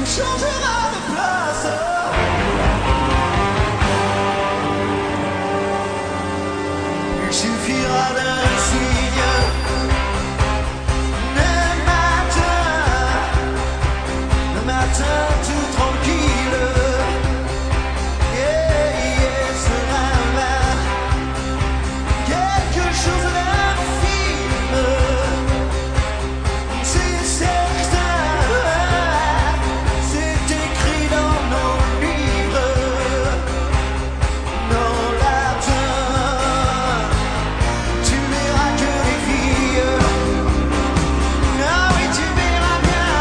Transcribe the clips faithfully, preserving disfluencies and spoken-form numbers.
changera de place. Il suffira d'un signe, le matin, le matin tout tranquille. Yeah, yeah, sera là quelque chose d'infime. C'est certain, c'est écrit dans nos livres. Dans latin, tu verras que les filles. Ah oui, tu verras bien.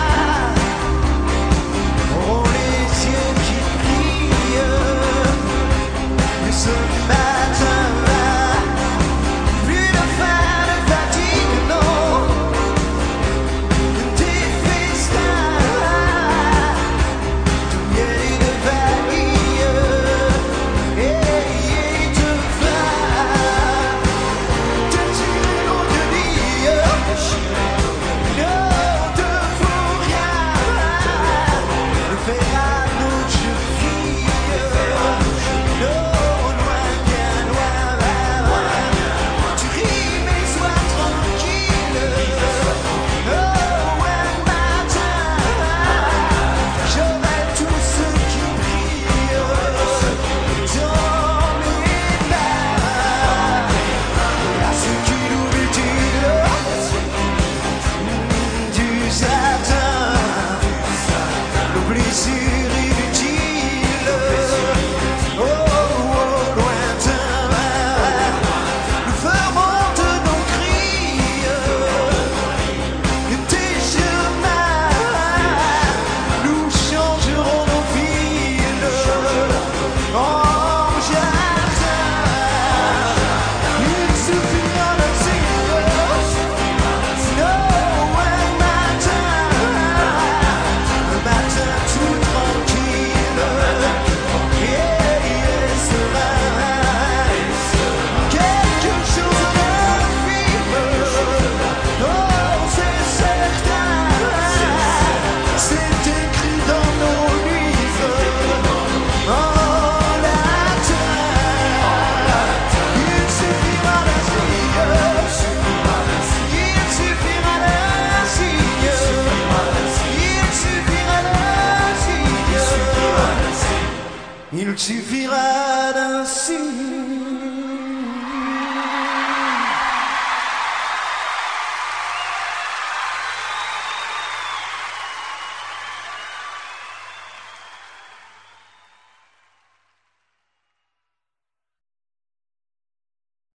Oh, les yeux qui brillent. Et ce matin-là, plus de faim, de fatigue, non. Des festins, de miel et de vanille. Et de vin, de tirer nos guenilles. Non, de vous rien, de faire à nos jeunes filles. Non, loin, bien loin, loin. Tu ris mais sois tranquille. Oh, un matin, j'aurai tout ce qui brille dans mes mains. À ceux qui nous mutilent du satin, le plaisir inutile. Oh, oh, lointain, nous ferons de nos cris des chemins, nous changerons nos villes en jardin. Il suffira d'un signe, non, un matin, un matin tout tranquille. Yeah, yeah, sera quelque chose d'infime. Oh, c'est certain, c'est écrit dans nos livres. En latin, il suffira d'un signe. Il suffira d'un signe. Il suffira d'un signe. Il suffira